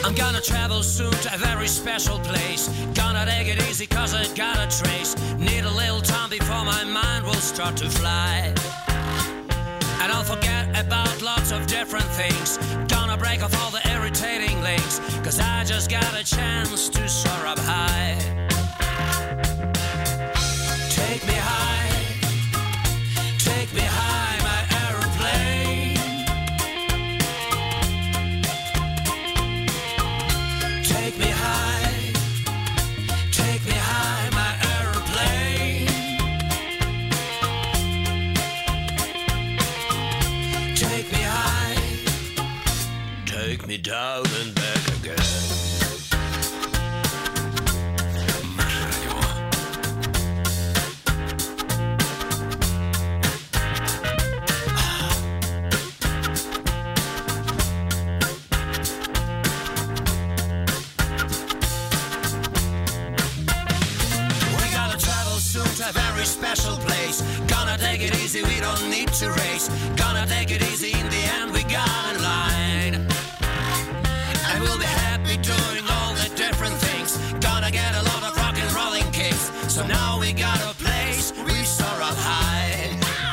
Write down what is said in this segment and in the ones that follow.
I'm gonna travel soon to a very special place. Gonna take it easy cause I got a trace. Need a little time before my mind will start to fly. And I'll forget about lots of different things. Gonna break off all the irritating links, cause I just got a chance to soar up high. Take me high, take me high, my aeroplane. Take me high, take me high, my aeroplane. Take me high, take me down and back again. A very special place. Gonna take it easy, we don't need to race. Gonna take it easy, in the end we got in line. And we'll be happy doing all the different things. Gonna get a lot of rock and rolling kicks. So now we got a place, we soar up high.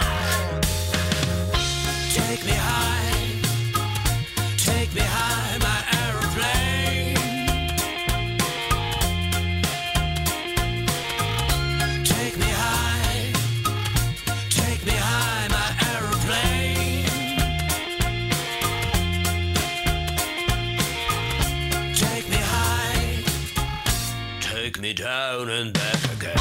Take me high, take me high, my aeroplane. Take me high, take me high, my aeroplane. Take me high, take me down and back again.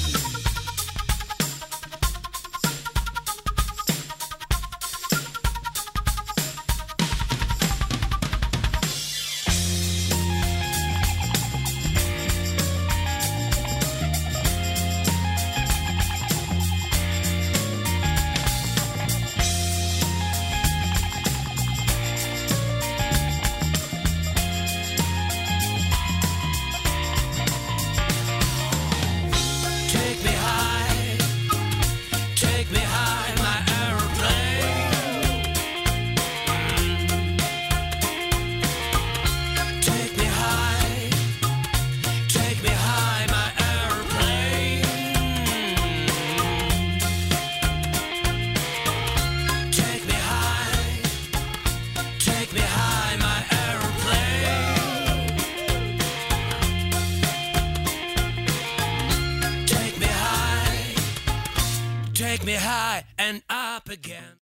Take me high, take me high, my aeroplane. Take me high, take me high, my aeroplane. Take me high, take me high, my aeroplane. Take me high and up again.